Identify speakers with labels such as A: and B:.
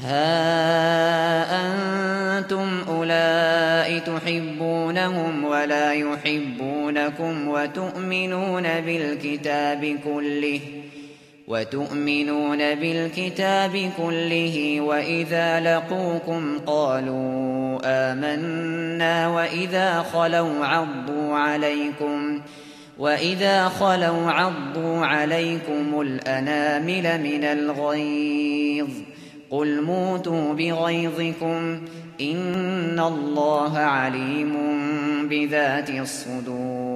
A: ها أنتم أولئك تحبونهم ولا يحبونكم وتؤمنون بالكتاب كله وإذا لقوكم قالوا آمنا وإذا خلوا عضوا عليكم الأنامل من الغيظ قل موتوا بغيظكم إن الله عليم بذات الصدور.